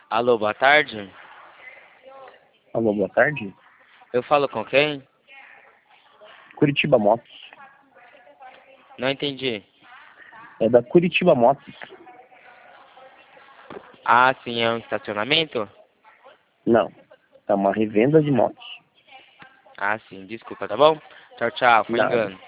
Alô, boa tarde. Alô, boa tarde. Eu falo com quem? Curitiba Motos. Não entendi. É da Curitiba Motos. Ah, sim, é um estacionamento? Não, é uma revenda de motos. Ah, sim, desculpa, tá bom? Tchau, tchau, foi Nada. engano.